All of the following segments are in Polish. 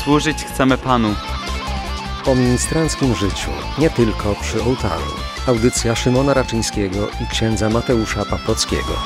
Służyć chcemy Panu. O ministranckim życiu, nie tylko przy ołtarzu. Audycja Szymona Raczyńskiego i księdza Mateusza Paprockiego.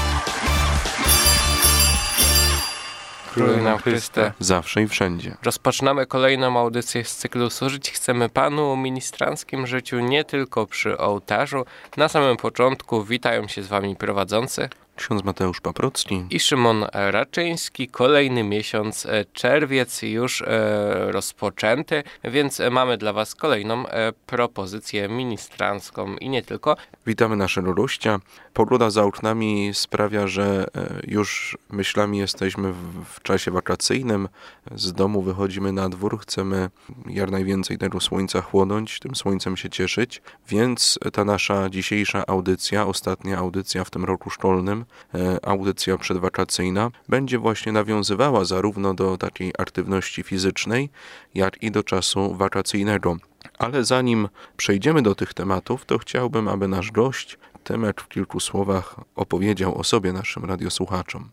Króluj nam Chryste, zawsze i wszędzie. Rozpoczynamy kolejną audycję z cyklu Służyć chcemy Panu o ministranckim życiu, nie tylko przy ołtarzu. Na samym początku witają się z Wami prowadzący Ksiądz Mateusz Paprocki i Szymon Raczyński. Kolejny miesiąc, czerwiec już rozpoczęty, więc mamy dla Was kolejną propozycję ministrancką i nie tylko. Witamy naszego gościa. Pogoda za oknami sprawia, że już myślami jesteśmy w czasie wakacyjnym. Z domu wychodzimy na dwór, chcemy jak najwięcej tego słońca chłonąć, tym słońcem się cieszyć, więc ta nasza dzisiejsza audycja, ostatnia audycja w tym roku szkolnym, audycja przedwakacyjna, będzie właśnie nawiązywała zarówno do takiej aktywności fizycznej, jak i do czasu wakacyjnego. Ale zanim przejdziemy do tych tematów, to chciałbym, aby nasz gość Tymek w kilku słowach opowiedział o sobie naszym radiosłuchaczom.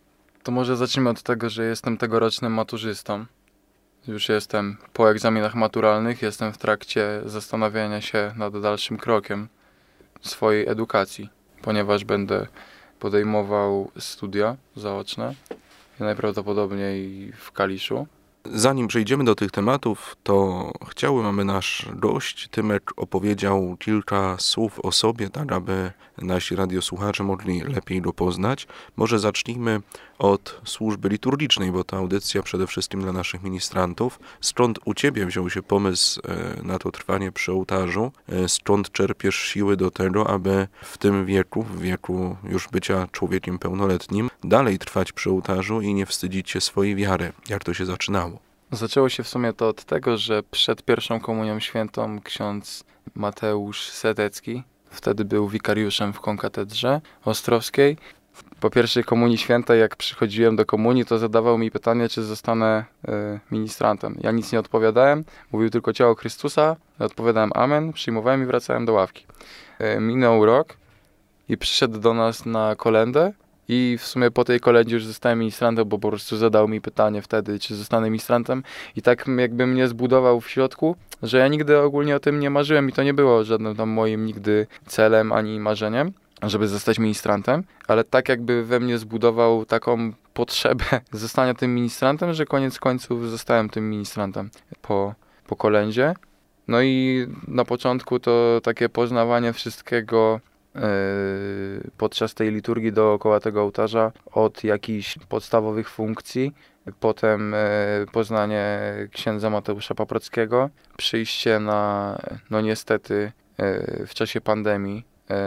To może zacznijmy od tego, że jestem tegorocznym maturzystą. Już jestem po egzaminach maturalnych, jestem w trakcie zastanawiania się nad dalszym krokiem swojej edukacji, ponieważ będę podejmował studia zaoczne, najprawdopodobniej w Kaliszu. Zanim przejdziemy do tych tematów, to chciałbym, aby nasz gość Tymek opowiedział kilka słów o sobie, tak aby nasi radiosłuchacze mogli lepiej go poznać. Może zacznijmy od służby liturgicznej, bo to audycja przede wszystkim dla naszych ministrantów. Skąd u Ciebie wziął się pomysł na to trwanie przy ołtarzu? Skąd czerpiesz siły do tego, aby w tym wieku, w wieku już bycia człowiekiem pełnoletnim, dalej trwać przy ołtarzu i nie wstydzić się swojej wiary? Jak to się zaczynało? Zaczęło się w sumie to od tego, że przed pierwszą komunią świętą ksiądz Mateusz Setecki, wtedy był wikariuszem w konkatedrze ostrowskiej. Po pierwszej komunii świętej, jak przychodziłem do komunii, to zadawał mi pytanie, czy zostanę ministrantem. Ja nic nie odpowiadałem, mówił tylko ciało Chrystusa, odpowiadałem amen, przyjmowałem i wracałem do ławki. Minął rok i przyszedł do nas na kolędę i w sumie po tej kolędzie już zostałem ministrantem, bo po prostu zadał mi pytanie wtedy, czy zostanę ministrantem i tak jakby mnie zbudował w środku, że ja nigdy ogólnie o tym nie marzyłem i to nie było żadnym tam moim nigdy celem ani marzeniem, żeby zostać ministrantem, ale tak jakby we mnie zbudował taką potrzebę zostania tym ministrantem, że koniec końców zostałem tym ministrantem po kolędzie. No i na początku to takie poznawanie wszystkiego podczas tej liturgii dookoła tego ołtarza od jakichś podstawowych funkcji, potem poznanie księdza Mateusza Paprockiego, przyjście na, no niestety w czasie pandemii,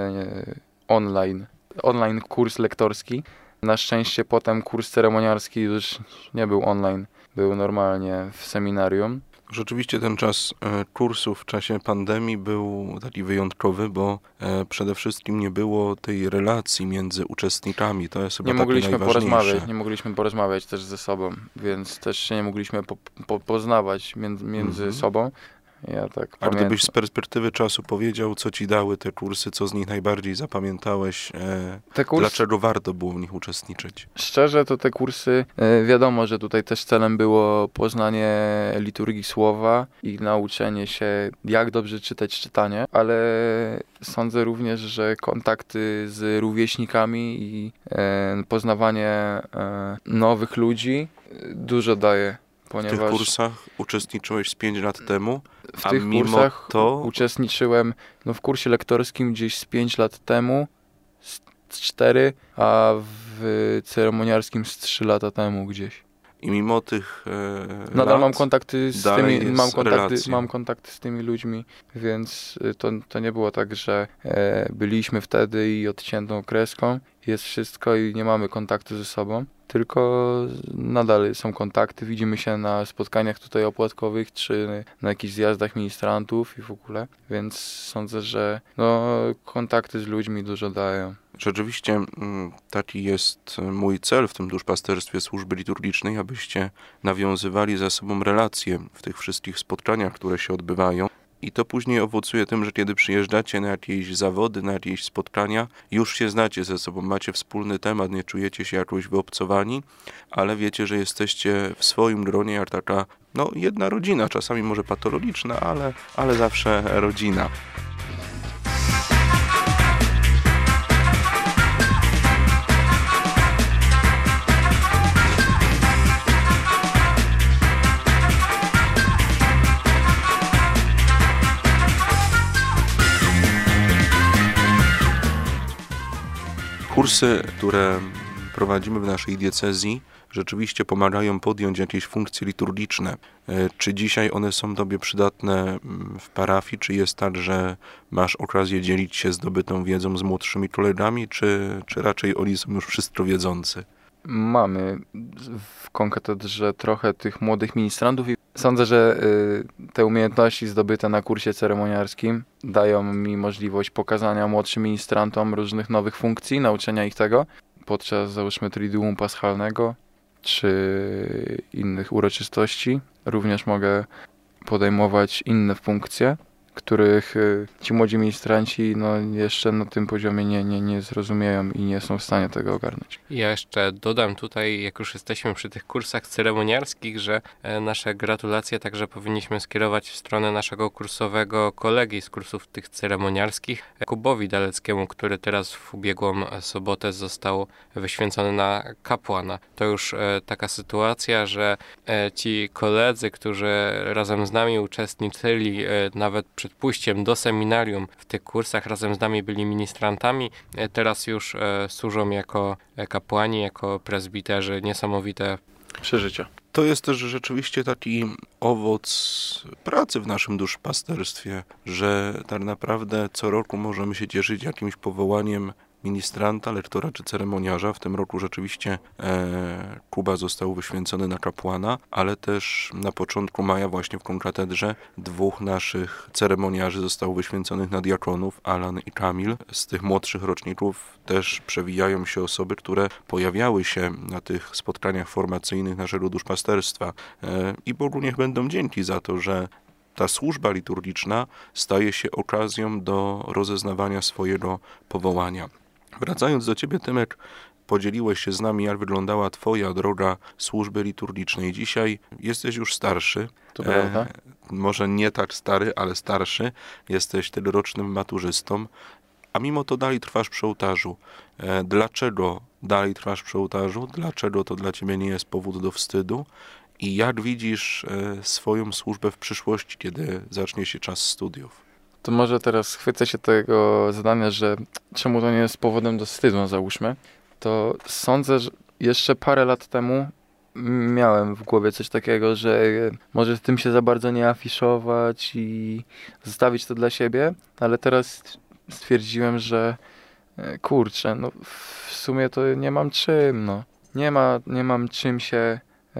online kurs lektorski. Na szczęście potem kurs ceremonialski już nie był online, był normalnie w seminarium. Rzeczywiście ten czas kursu w czasie pandemii był taki wyjątkowy, bo przede wszystkim nie było tej relacji między uczestnikami. To jest chyba takie najważniejsze. Nie mogliśmy porozmawiać też ze sobą, więc też się nie mogliśmy poznawać między sobą. Ja tak A pamiętam. gdybyś z perspektywy czasu powiedział, co ci dały te kursy, co z nich najbardziej zapamiętałeś, dlaczego warto było w nich uczestniczyć? Szczerze to te kursy, wiadomo, że tutaj też celem było poznanie liturgii słowa i nauczenie się, jak dobrze czytać czytanie, ale sądzę również, że kontakty z rówieśnikami i poznawanie nowych ludzi dużo daje. Ponieważ w tych kursach uczestniczyłeś z 5 lat temu, w tych kursach uczestniczyłem w kursie lektorskim gdzieś z 5 lat temu, z 4, a w ceremonialskim z 3 lata temu gdzieś. I mimo tych nadal mam kontakty z tymi, mam kontakty z tymi ludźmi, więc to nie było tak, że byliśmy wtedy i odciętą kreską, jest wszystko i nie mamy kontaktu ze sobą, tylko nadal są kontakty, widzimy się na spotkaniach tutaj opłatkowych, czy na jakichś zjazdach ministrantów i w ogóle, więc sądzę, że kontakty z ludźmi dużo dają. Rzeczywiście taki jest mój cel w tym duszpasterstwie służby liturgicznej, abyście nawiązywali ze sobą relacje w tych wszystkich spotkaniach, które się odbywają. i to później owocuje tym, że kiedy przyjeżdżacie na jakieś zawody, na jakieś spotkania, już się znacie ze sobą, macie wspólny temat, nie czujecie się jakoś wyobcowani, ale wiecie, że jesteście w swoim gronie jak taka, jedna rodzina, czasami może patologiczna, ale zawsze rodzina. Kursy, które prowadzimy w naszej diecezji, rzeczywiście pomagają podjąć jakieś funkcje liturgiczne. Czy dzisiaj one są Tobie przydatne w parafii? Czy jest tak, że masz okazję dzielić się zdobytą wiedzą z młodszymi kolegami, czy raczej oni są już wszystko wiedzący? Mamy w konkatedrze trochę tych młodych ministrantów i sądzę, że te umiejętności zdobyte na kursie ceremoniarskim dają mi możliwość pokazania młodszym ministrantom różnych nowych funkcji, nauczenia ich tego podczas, załóżmy, Triduum Paschalnego czy innych uroczystości. Również mogę podejmować inne funkcje, których ci młodzi ministranci jeszcze na tym poziomie nie zrozumieją i nie są w stanie tego ogarnąć. Ja jeszcze dodam tutaj, jak już jesteśmy przy tych kursach ceremoniarskich, że nasze gratulacje także powinniśmy skierować w stronę naszego kursowego kolegi z kursów tych ceremoniarskich, Kubowi Daleckiemu, który teraz w ubiegłą sobotę został wyświęcony na kapłana. To już taka sytuacja, że ci koledzy, którzy razem z nami uczestniczyli nawet przed pójściem do seminarium w tych kursach, razem z nami byli ministrantami, teraz już służą jako kapłani, jako prezbiterzy. Niesamowite przeżycia. To jest też rzeczywiście taki owoc pracy w naszym duszpasterstwie, że tak naprawdę co roku możemy się cieszyć jakimś powołaniem ministranta, lektora czy ceremoniarza. W tym roku rzeczywiście Kuba został wyświęcony na kapłana, ale też na początku maja właśnie w konkatedrze 2 naszych ceremoniarzy zostało wyświęconych na diakonów, Alan i Kamil. Z tych młodszych roczników też przewijają się osoby, które pojawiały się na tych spotkaniach formacyjnych naszego duszpasterstwa. I Bogu niech będą dzięki za to, że ta służba liturgiczna staje się okazją do rozeznawania swojego powołania. Wracając do Ciebie, Tymek, podzieliłeś się z nami, jak wyglądała Twoja droga służby liturgicznej. Dzisiaj jesteś już starszy. To prawda. Może nie tak stary, ale starszy. Jesteś tegorocznym maturzystą, a mimo to dalej trwasz przy ołtarzu. Dlaczego dalej trwasz przy ołtarzu? Dlaczego to dla Ciebie nie jest powód do wstydu? I jak widzisz swoją służbę w przyszłości, kiedy zacznie się czas studiów? To może teraz chwycę się tego zadania, że czemu to nie jest powodem do wstydu, załóżmy. To sądzę, że jeszcze parę lat temu miałem w głowie coś takiego, że może tym się za bardzo nie afiszować i zostawić to dla siebie, ale teraz stwierdziłem, że kurczę, w sumie to nie mam czym, Nie mam czym się...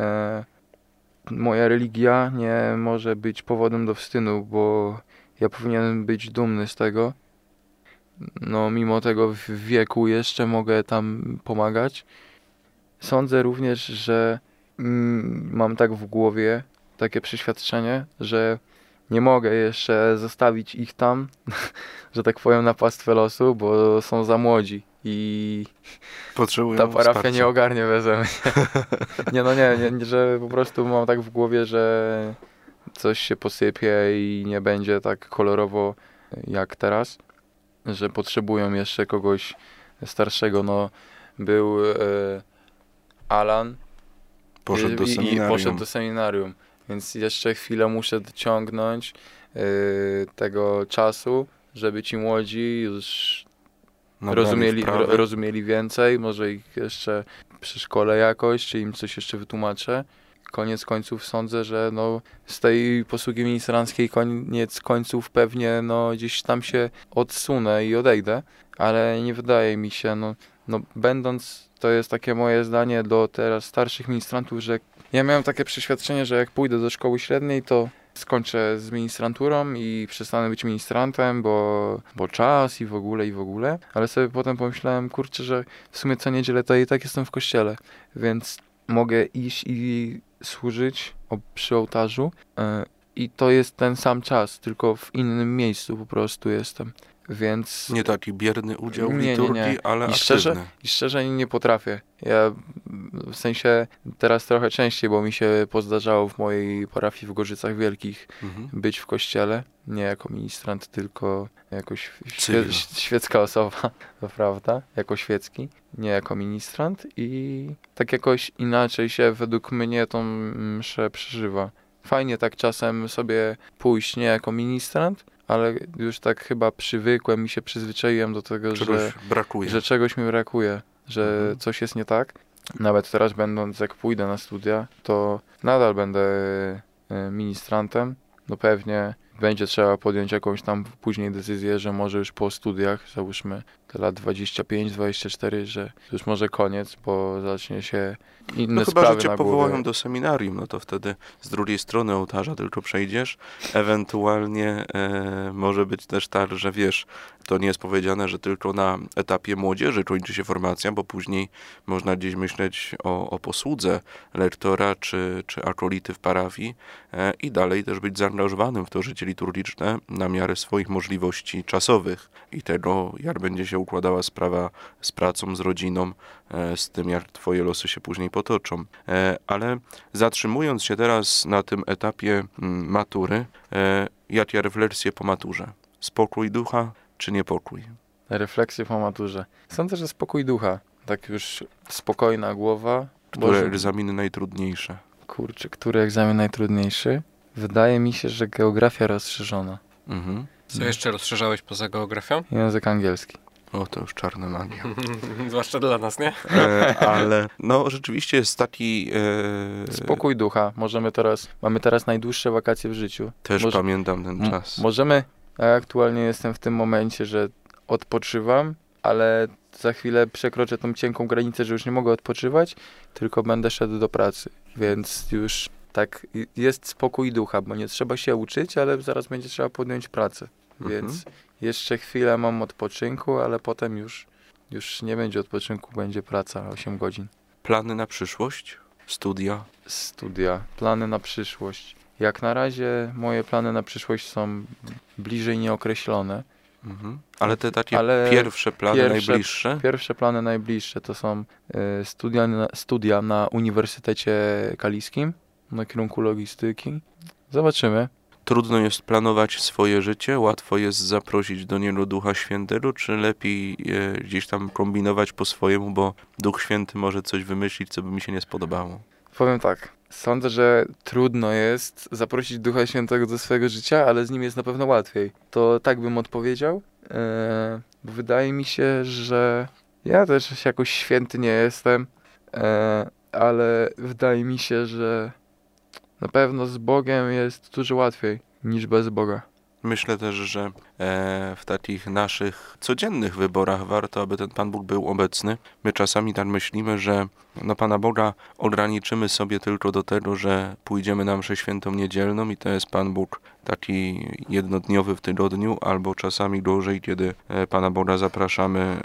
moja religia nie może być powodem do wstydu, bo ja powinienem być dumny z tego. Mimo tego w wieku jeszcze mogę tam pomagać. Sądzę również, że mam tak w głowie takie przeświadczenie, że nie mogę jeszcze zostawić ich tam, że tak powiem, na pastwę losu, bo są za młodzi i potrzebują ta parafia wsparcia. nie ogarnie beze mnie. Nie, że po prostu mam tak w głowie, że coś się posypie i nie będzie tak kolorowo jak teraz, że potrzebują jeszcze kogoś starszego. Był Alan Poszedł do seminarium, więc jeszcze chwilę muszę dociągnąć tego czasu, żeby ci młodzi już rozumieli więcej, może ich jeszcze przeszkolę jakoś, czy im coś jeszcze wytłumaczę. Koniec końców sądzę, że z tej posługi ministranckiej koniec końców pewnie gdzieś tam się odsunę i odejdę, ale nie wydaje mi się, będąc, to jest takie moje zdanie do teraz starszych ministrantów, że ja miałem takie przeświadczenie, że jak pójdę do szkoły średniej, to skończę z ministranturą i przestanę być ministrantem, bo czas i w ogóle, ale sobie potem pomyślałem, kurczę, że w sumie co niedzielę to i tak jestem w kościele, więc mogę iść i służyć przy ołtarzu i to jest ten sam czas, tylko w innym miejscu po prostu jestem. Więc Nie taki bierny udział w Nie. liturgii, ale I szczerze, aktywny. I szczerze nie potrafię. Ja w sensie teraz trochę częściej, bo mi się pozdarzało w mojej parafii w Gorzycach Wielkich Mhm. być w kościele. Nie jako ministrant, tylko jako Cywil. świecka osoba, to prawda, jako świecki, nie jako ministrant i tak jakoś inaczej się według mnie tą mszę przeżywa. Fajnie tak czasem sobie pójść nie jako ministrant, ale już tak chyba przywykłem i się przyzwyczaiłem do tego, Czegoś brakuje. że czegoś mi brakuje, że Mhm. coś jest nie tak. Nawet teraz będąc, jak pójdę na studia, to nadal będę ministrantem. No pewnie będzie trzeba podjąć jakąś tam później decyzję, że może już po studiach, załóżmy te lat 25-24, że już może koniec, bo zacznie się inne No chyba, sprawy że cię na powołają głowie. do seminarium, no to wtedy z drugiej strony ołtarza tylko przejdziesz. Ewentualnie może być też tak, że wiesz, to nie jest powiedziane, że tylko na etapie młodzieży kończy się formacja, bo później można gdzieś myśleć o posłudze lektora czy akolity w parafii i dalej też być zaangażowanym w to życie liturgiczne na miarę swoich możliwości czasowych i tego, jak będzie się układała sprawa z pracą, z rodziną, z tym, jak twoje losy się później potoczą. Ale zatrzymując się teraz na tym etapie matury, jakie refleksje po maturze? Spokój ducha czy niepokój? Refleksje po maturze. Sądzę, że spokój ducha. Tak już spokojna głowa. Które egzaminy najtrudniejsze? Kurczę, który egzamin najtrudniejszy? Wydaje mi się, że geografia rozszerzona. Mhm. Co jeszcze rozszerzałeś poza geografią? Język angielski. O, to już czarna magia. Zwłaszcza dla nas, nie? Ale no rzeczywiście jest taki... Spokój ducha. Mamy teraz najdłuższe wakacje w życiu. Też Może- pamiętam ten czas. Ja aktualnie jestem w tym momencie, że odpoczywam, ale za chwilę przekroczę tą cienką granicę, że już nie mogę odpoczywać, tylko będę szedł do pracy. Więc już tak jest spokój ducha, bo nie trzeba się uczyć, ale zaraz będzie trzeba podjąć pracę. Więc jeszcze chwilę mam odpoczynku, ale potem już nie będzie odpoczynku, będzie praca 8 godzin. Plany na przyszłość? Studia? Studia, plany na przyszłość. Jak na razie moje plany na przyszłość są bliżej nieokreślone. Mhm. Ale te takie Ale pierwsze plany najbliższe? Pierwsze plany najbliższe to są studia na Uniwersytecie Kaliskim na kierunku logistyki. Zobaczymy. Trudno jest planować swoje życie, łatwo jest zaprosić do niego Ducha Świętego, czy lepiej gdzieś tam kombinować po swojemu, bo Duch Święty może coś wymyślić, co by mi się nie spodobało. Powiem tak, sądzę, że trudno jest zaprosić Ducha Świętego do swojego życia, ale z nim jest na pewno łatwiej. To tak bym odpowiedział. Wydaje mi się, że ja też jakoś święty nie jestem, ale wydaje mi się, że na pewno z Bogiem jest dużo łatwiej niż bez Boga. Myślę też, że w takich naszych codziennych wyborach warto, aby ten Pan Bóg był obecny. My czasami tak myślimy, że Pana Boga ograniczymy sobie tylko do tego, że pójdziemy na mszę świętą niedzielną i to jest Pan Bóg taki jednodniowy w tygodniu, albo czasami dłużej, kiedy Pana Boga zapraszamy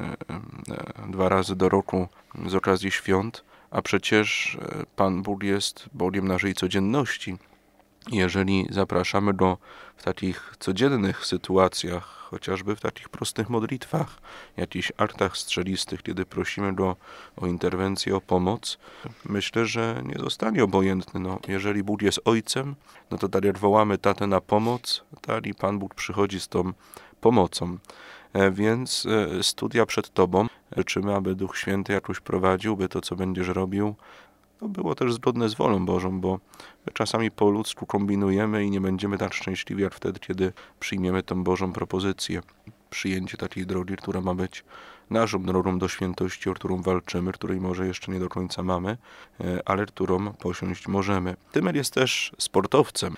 2 razy do roku z okazji świąt. A przecież Pan Bóg jest Bogiem naszej codzienności. Jeżeli zapraszamy Go w takich codziennych sytuacjach, chociażby w takich prostych modlitwach, jakichś aktach strzelistych, kiedy prosimy Go o interwencję, o pomoc, myślę, że nie zostanie obojętny. No, jeżeli Bóg jest Ojcem, no to tak jak wołamy tatę na pomoc, tak i Pan Bóg przychodzi z tą pomocą. Więc studia przed Tobą. Życzymy, aby Duch Święty jakoś prowadził, by to, co będziesz robił, to było też zgodne z wolą Bożą, bo czasami po ludzku kombinujemy i nie będziemy tak szczęśliwi, jak wtedy, kiedy przyjmiemy tę Bożą propozycję. Przyjęcie takiej drogi, która ma być naszą drogą do świętości, o którą walczymy, której może jeszcze nie do końca mamy, ale którą posiąść możemy. Tymer jest też sportowcem.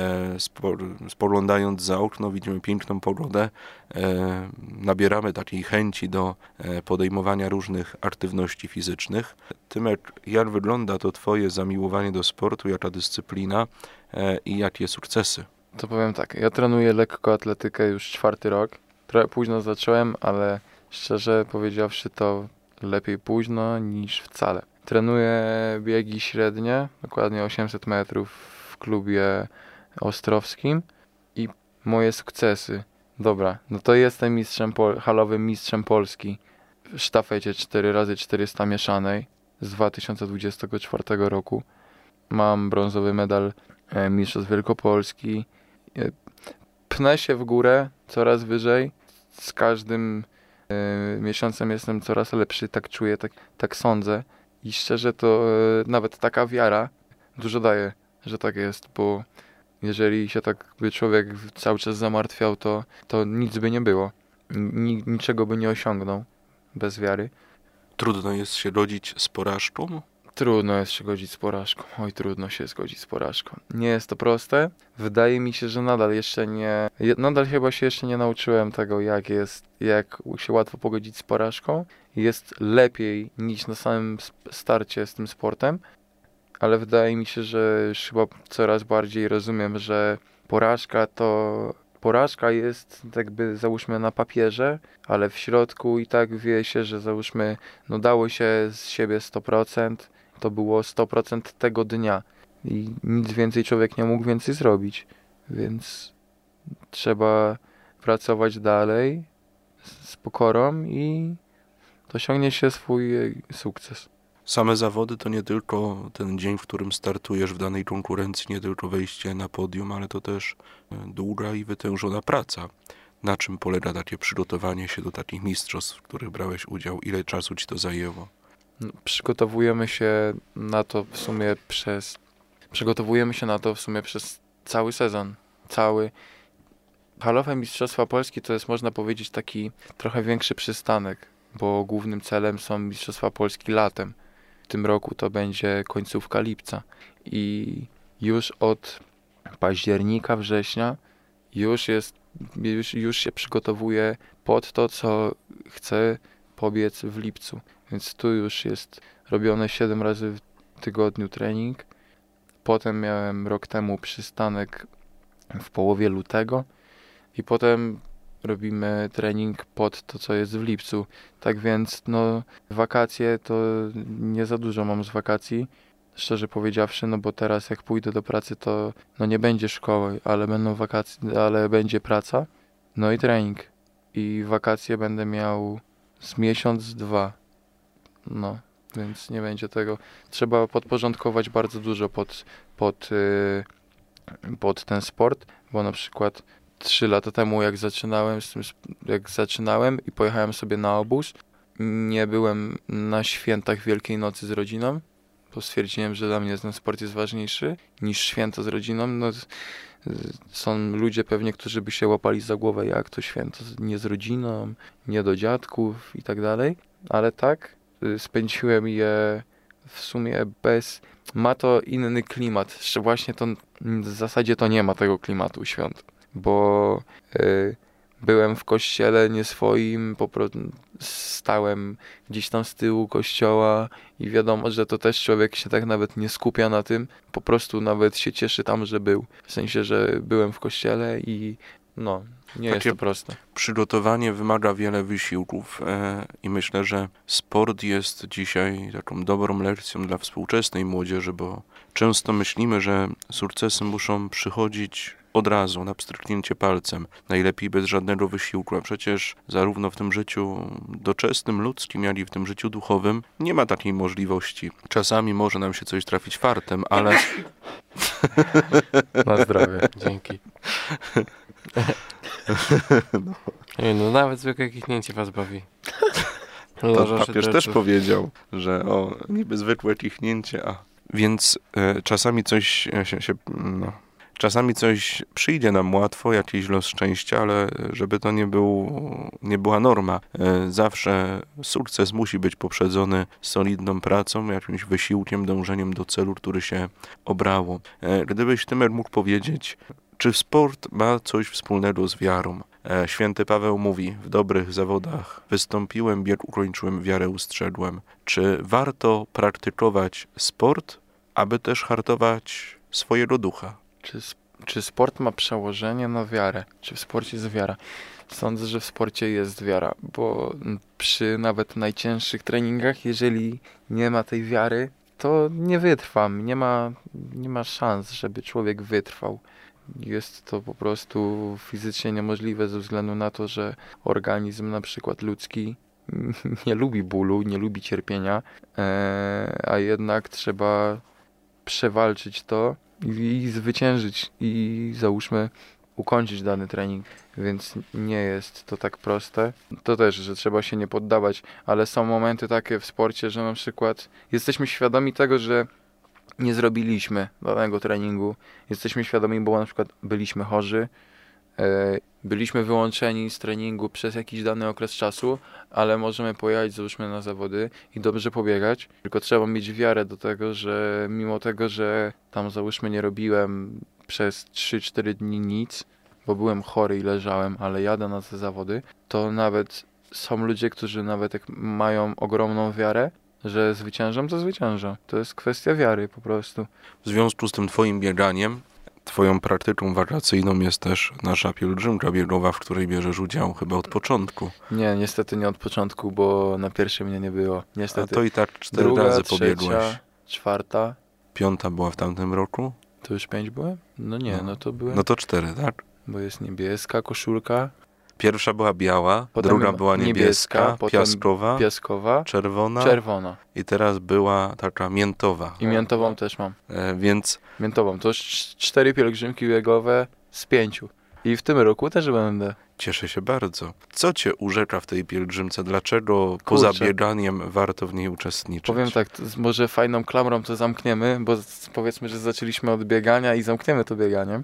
Spoglądając za okno, widzimy piękną pogodę, nabieramy takiej chęci do podejmowania różnych aktywności fizycznych. Tymer, jak wygląda to Twoje zamiłowanie do sportu, jaka dyscyplina i jakie sukcesy? To powiem tak, ja trenuję lekkoatletykę już 4. rok. Trochę późno zacząłem, ale szczerze powiedziawszy to lepiej późno niż wcale. Trenuję biegi średnie, dokładnie 800 metrów w klubie ostrowskim i moje sukcesy. Dobra, no to jestem halowym mistrzem Polski w sztafecie 4x400 mieszanej z 2024 roku. Mam brązowy medal mistrzostw Wielkopolski. Pnę się w górę coraz wyżej. Z każdym miesiącem jestem coraz lepszy, tak czuję, tak sądzę. I szczerze to nawet taka wiara dużo daje, że tak jest, bo jeżeli się tak by człowiek cały czas zamartwiał, to nic by nie było. Niczego by nie osiągnął bez wiary. Trudno jest się rodzić z porażką? Trudno jest się godzić z porażką. Oj, trudno się zgodzić z porażką. Nie jest to proste. Wydaje mi się, że nadal chyba się jeszcze nie nauczyłem tego, jak się łatwo pogodzić z porażką. Jest lepiej niż na samym starcie z tym sportem, ale wydaje mi się, że już chyba coraz bardziej rozumiem, że porażka jest jakby załóżmy na papierze, ale w środku i tak wie się, że załóżmy dało się z siebie 100%, to było 100% tego dnia i nic więcej człowiek nie mógł więcej zrobić, więc trzeba pracować dalej z pokorą i osiągnie się swój sukces. Same zawody to nie tylko ten dzień, w którym startujesz w danej konkurencji, nie tylko wejście na podium, ale to też długa i wytężona praca. Na czym polega takie przygotowanie się do takich mistrzostw, w których brałeś udział? Ile czasu ci to zajęło? Przygotowujemy się na to w sumie przez cały sezon. Halowe Mistrzostwa Polski to jest, można powiedzieć, taki trochę większy przystanek, bo głównym celem są Mistrzostwa Polski latem. W tym roku to będzie końcówka lipca i już od października, września już się przygotowuję pod to, co chcę pobiec w lipcu. Więc tu już jest robione 7 razy w tygodniu trening. Potem miałem rok temu przystanek w połowie lutego i potem robimy trening pod to, co jest w lipcu. Tak więc wakacje to nie za dużo mam z wakacji, szczerze powiedziawszy, bo teraz jak pójdę do pracy, to nie będzie szkoły, ale będą wakacje, ale będzie praca, i trening. I wakacje będę miał z miesiąc, 2. Więc nie będzie tego. Trzeba podporządkować bardzo dużo pod ten sport, bo na przykład 3 lata temu, jak zaczynałem i pojechałem sobie na obóz, nie byłem na świętach Wielkiej Nocy z rodziną, bo stwierdziłem, że dla mnie ten sport jest ważniejszy niż święto z rodziną. Są ludzie pewnie, którzy by się łapali za głowę, jak to święto nie z rodziną, nie do dziadków i tak dalej, ale tak, spędziłem je w sumie ma to inny klimat, właśnie to w zasadzie to nie ma tego klimatu świąt, bo byłem w kościele nie swoim, stałem gdzieś tam z tyłu kościoła i wiadomo, że to też człowiek się tak nawet nie skupia na tym, po prostu nawet się cieszy tam, że był, w sensie, że byłem w kościele i nie jest to proste. Przygotowanie wymaga wiele wysiłków i myślę, że sport jest dzisiaj taką dobrą lekcją dla współczesnej młodzieży, bo często myślimy, że sukcesy muszą przychodzić od razu, na pstryknięcie palcem, najlepiej bez żadnego wysiłku, a przecież zarówno w tym życiu doczesnym, ludzkim, jak i w tym życiu duchowym nie ma takiej możliwości. Czasami może nam się coś trafić fartem, ale... Na zdrowie. Dzięki. Nawet zwykłe kichnięcie was bawi. To papież też powiedział, że niby zwykłe kichnięcie, Więc czasami coś czasami coś przyjdzie nam łatwo, jakiś los szczęścia, ale żeby to nie była norma. Zawsze sukces musi być poprzedzony solidną pracą, jakimś wysiłkiem, dążeniem do celu, który się obrało. Gdybyś, Tymer, mógł powiedzieć, czy sport ma coś wspólnego z wiarą? Święty Paweł mówi, w dobrych zawodach wystąpiłem, bieg ukończyłem, wiarę ustrzegłem. Czy warto praktykować sport, aby też hartować swojego ducha? Czy sport ma przełożenie na wiarę? Czy w sporcie jest wiara? Sądzę, że w sporcie jest wiara, bo przy nawet najcięższych treningach, jeżeli nie ma tej wiary, to nie wytrwam. Nie ma szans, żeby człowiek wytrwał. jest to po prostu fizycznie niemożliwe ze względu na to, że organizm na przykład ludzki nie lubi bólu, nie lubi cierpienia, a jednak trzeba przewalczyć to i zwyciężyć i załóżmy ukończyć dany trening, więc nie jest to tak proste. To też, że trzeba się nie poddawać, ale są momenty takie w sporcie, że na przykład jesteśmy świadomi tego, że nie zrobiliśmy danego treningu. Jesteśmy świadomi, bo na przykład byliśmy chorzy, byliśmy wyłączeni z treningu przez jakiś dany okres czasu, ale możemy pojechać, załóżmy, na zawody i dobrze pobiegać. Tylko trzeba mieć wiarę do tego, że mimo tego, że tam załóżmy nie robiłem przez 3-4 dni nic, bo byłem chory i leżałem, ale jadę na te zawody, to nawet są ludzie, którzy nawet jak mają ogromną wiarę, że zwyciężam, to zwyciężam. To jest kwestia wiary po prostu. W związku z tym twoim bieganiem, twoją praktyką wakacyjną jest też nasza pielgrzymka biegowa, w której bierzesz udział chyba od początku. Nie, niestety nie od początku, bo na pierwszej mnie nie było. Niestety. A to i tak 4 druga, razy pobiegłeś. Trzecia, 4. 5 była w tamtym roku? To już 5 byłem? No nie, no to byłem. No to 4, tak? Bo jest niebieska koszulka. Pierwsza była biała, Potem druga była niebieska, potem piaskowa, piaskowa, czerwona i teraz była taka miętowa. I miętową też mam. Więc Miętową. To już 4 pielgrzymki biegowe z 5. I w tym roku też będę. cieszę się bardzo. Co cię urzeka w tej pielgrzymce? Dlaczego poza bieganiem warto w niej uczestniczyć? Powiem tak, może fajną klamrą to zamkniemy, bo powiedzmy, że zaczęliśmy od biegania i zamkniemy to bieganiem,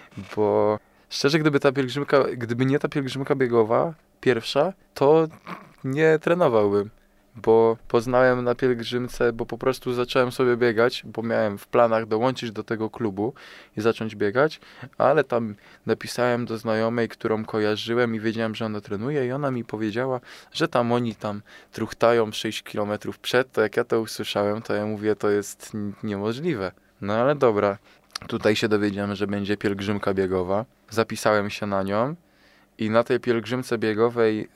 bo szczerze, gdyby nie ta pielgrzymka biegowa, pierwsza, to nie trenowałbym, bo poznałem na pielgrzymce, bo po prostu zacząłem sobie biegać, bo miałem w planach dołączyć do tego klubu i zacząć biegać, ale tam napisałem do znajomej, którą kojarzyłem i wiedziałem, że ona trenuje i ona mi powiedziała, że tam oni tam truchtają 6 km przed, to jak ja to usłyszałem, to ja mówię, to jest niemożliwe. No ale dobra, tutaj się dowiedziałem, że będzie pielgrzymka biegowa, zapisałem się na nią i na tej pielgrzymce biegowej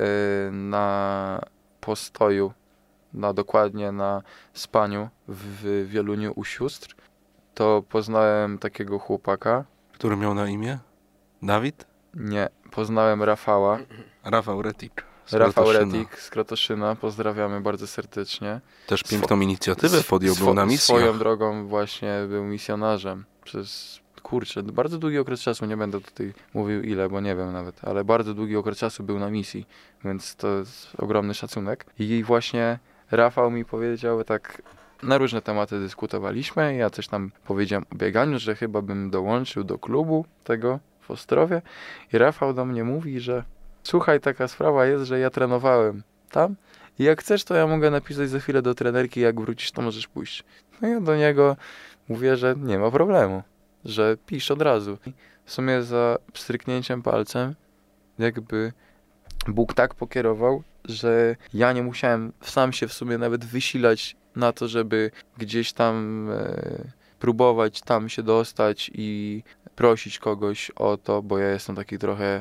na postoju, dokładnie na spaniu w Wieluniu u sióstr, to poznałem takiego chłopaka. Który miał na imię? Dawid? Nie, poznałem Rafała. Rafał Retik. Rafał Retik z Krotoszyna, pozdrawiamy bardzo serdecznie. Też piękną inicjatywę podjął, był na misjach. Swoją drogą właśnie był misjonarzem przez, bardzo długi okres czasu, nie będę tutaj mówił ile, bo nie wiem nawet, ale bardzo długi okres czasu był na misji, więc to jest ogromny szacunek. I właśnie Rafał mi powiedział, tak na różne tematy dyskutowaliśmy, ja coś tam powiedziałem o bieganiu, że chyba bym dołączył do klubu tego w Ostrowie i Rafał do mnie mówi, że słuchaj, taka sprawa jest, że ja trenowałem tam i jak chcesz, to ja mogę napisać za chwilę do trenerki, jak wrócisz, to możesz pójść. No ja do niego mówię, że nie ma problemu, że pisz od razu. W sumie za pstryknięciem palcem jakby Bóg tak pokierował, że ja nie musiałem sam się w sumie nawet wysilać na to, żeby gdzieś tam próbować tam się dostać i prosić kogoś o to, bo ja jestem taki trochę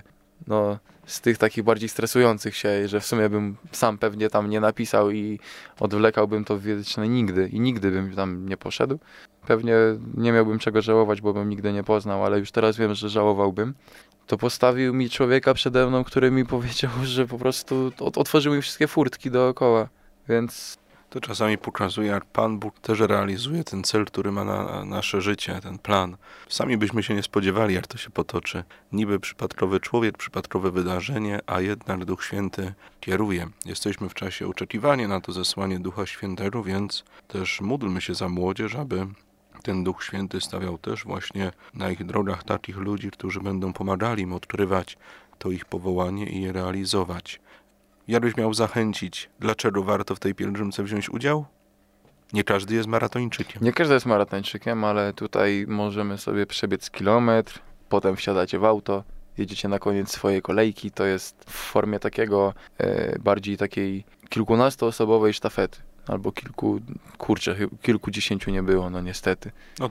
z tych takich bardziej stresujących się, że w sumie bym sam pewnie tam nie napisał i odwlekałbym to wieczne nigdy i nigdy bym tam nie poszedł. Pewnie nie miałbym czego żałować, bo bym nigdy nie poznał, ale już teraz wiem, że żałowałbym. To postawił mi człowieka przede mną, który mi powiedział, że po prostu otworzył mi wszystkie furtki dookoła, więc To czasami pokazuje, jak Pan Bóg też realizuje ten cel, który ma na nasze życie, ten plan. Sami byśmy się nie spodziewali, jak to się potoczy. Niby przypadkowy człowiek, przypadkowe wydarzenie, a jednak Duch Święty kieruje. Jesteśmy w czasie oczekiwania na to zesłanie Ducha Świętego, więc też módlmy się za młodzież, aby ten Duch Święty stawiał też właśnie na ich drogach takich ludzi, którzy będą pomagali im odkrywać to ich powołanie i je realizować. Jakbyś miał zachęcić, dlaczego warto w tej pielgrzymce wziąć udział? Nie każdy jest maratończykiem. Nie każdy jest maratończykiem, ale tutaj możemy sobie przebiec kilometr, potem wsiadacie w auto, jedziecie na koniec swojej kolejki. To jest w formie takiego bardziej takiej kilkunastoosobowej sztafety. Albo kilkudziesięciu nie było, no niestety.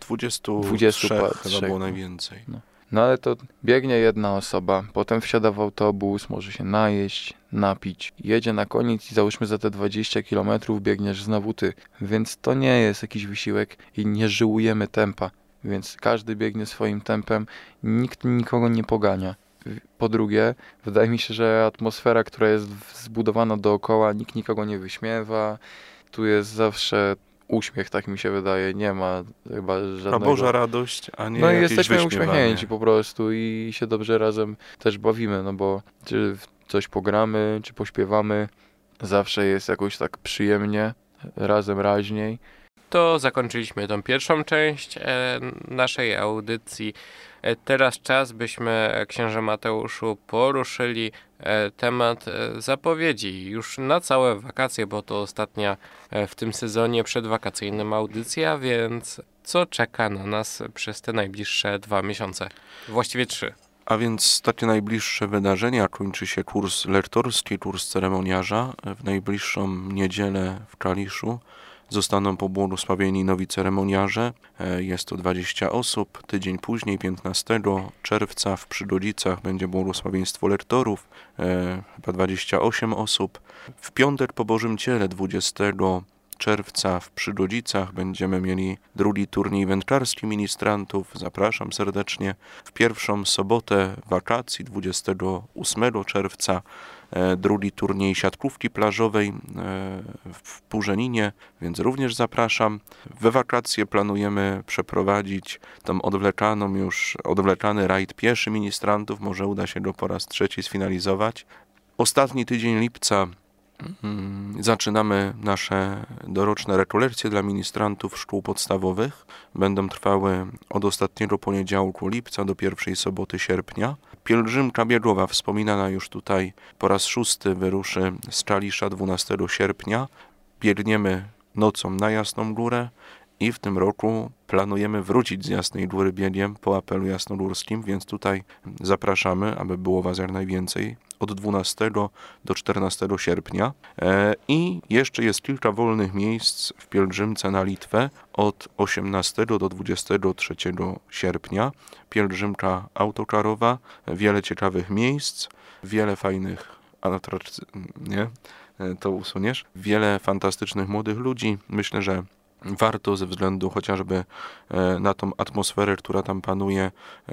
23 chyba było najwięcej. No ale to biegnie jedna osoba, potem wsiada w autobus, może się najeść, napić, jedzie na koniec i załóżmy za te 20 kilometrów biegniesz znowu ty. Więc to nie jest jakiś wysiłek i nie żyłujemy tempa. więc każdy biegnie swoim tempem, nikt nikogo nie pogania. Po drugie, wydaje mi się, że atmosfera, która jest zbudowana dookoła, nikt nikogo nie wyśmiewa, tu jest zawsze uśmiech, tak mi się wydaje, nie ma chyba żadnego... A Boża radość, a nie No i jakieś jesteśmy wyśmiewanie. uśmiechnięci po prostu i się dobrze razem też bawimy, no bo czy coś pogramy, czy pośpiewamy, zawsze jest jakoś tak przyjemnie, razem raźniej. To zakończyliśmy tą pierwszą część naszej audycji. Teraz czas, byśmy, księże Mateuszu, poruszyli temat zapowiedzi już na całe wakacje, bo to ostatnia w tym sezonie przedwakacyjnym audycja, więc co czeka na nas przez te najbliższe 2 miesiące? Właściwie 3. A więc takie najbliższe wydarzenia, kończy się kurs lektorski, kurs ceremoniarza. W najbliższą niedzielę w Kaliszu zostaną pobłogosławieni nowi ceremoniarze. Jest to 20 osób. Tydzień później, 15 czerwca w Przygodzicach będzie błogosławieństwo lektorów, chyba 28 osób. W piątek po Bożym Ciele, 20 czerwca w Przygodzicach będziemy mieli drugi turniej wędkarski ministrantów. Zapraszam serdecznie. W pierwszą sobotę wakacji, 28 czerwca, drugi turniej siatkówki plażowej w Purzeninie, więc również zapraszam. We wakacje planujemy przeprowadzić tam odwlekany rajd pieszy ministrantów. Może uda się go po raz 3 sfinalizować. Ostatni tydzień lipca zaczynamy nasze doroczne rekolekcje dla ministrantów szkół podstawowych. Będą trwały od ostatniego poniedziałku lipca do pierwszej soboty sierpnia. Pielgrzymka biegowa, wspominana już tutaj po raz 6, wyruszy z Kalisza 12 sierpnia. Biegniemy nocą na Jasną Górę i w tym roku planujemy wrócić z Jasnej Góry biegiem po apelu jasnogórskim, więc tutaj zapraszamy, aby było was jak najwięcej, od 12 do 14 sierpnia. I jeszcze jest kilka wolnych miejsc w pielgrzymce na Litwę od 18 do 23 sierpnia. Pielgrzymka autokarowa, wiele ciekawych miejsc, wiele fajnych atrakcji, nie? To usuniesz. Wiele fantastycznych młodych ludzi. Myślę, że warto ze względu chociażby na tą atmosferę, która tam panuje,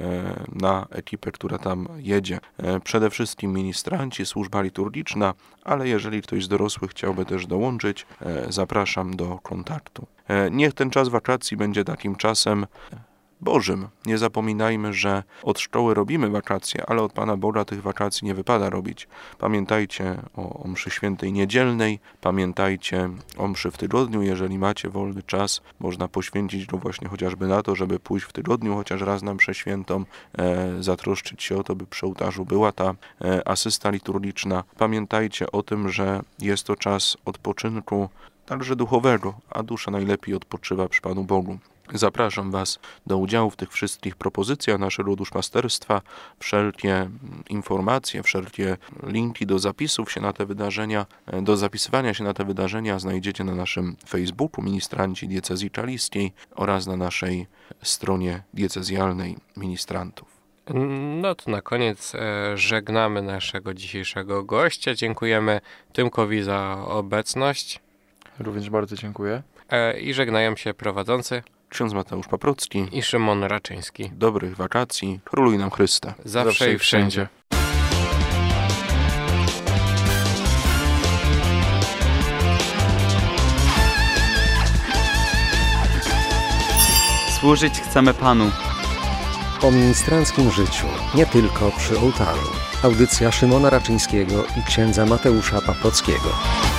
na ekipę, która tam jedzie. Przede wszystkim ministranci, służba liturgiczna, ale jeżeli ktoś z dorosłych chciałby też dołączyć, zapraszam do kontaktu. Niech ten czas wakacji będzie takim czasem Bożym. Nie zapominajmy, że od szkoły robimy wakacje, ale od Pana Boga tych wakacji nie wypada robić. Pamiętajcie o mszy świętej niedzielnej, pamiętajcie o mszy w tygodniu. Jeżeli macie wolny czas, można poświęcić go właśnie chociażby na to, żeby pójść w tygodniu chociaż raz na mszę świętą, zatroszczyć się o to, by przy ołtarzu była ta asysta liturgiczna. Pamiętajcie o tym, że jest to czas odpoczynku, także duchowego, a dusza najlepiej odpoczywa przy Panu Bogu. Zapraszam was do udziału w tych wszystkich propozycjach naszego duszpasterstwa. Wszelkie informacje, wszelkie linki do zapisów się na te wydarzenia, do zapisywania się na te wydarzenia znajdziecie na naszym Facebooku Ministranci Diecezji Kaliskiej oraz na naszej stronie diecezjalnej ministrantów. No to na koniec żegnamy naszego dzisiejszego gościa. Dziękujemy Tymkowi za obecność. Również bardzo dziękuję. I żegnają się prowadzący Ksiądz Mateusz Paprocki i Szymon Raczyński. Dobrych wakacji, króluj nam Chryste. Zawsze i wszędzie. Służyć chcemy Panu. O ministranckim życiu, nie tylko przy ołtarzu. Audycja Szymona Raczyńskiego i księdza Mateusza Paprockiego.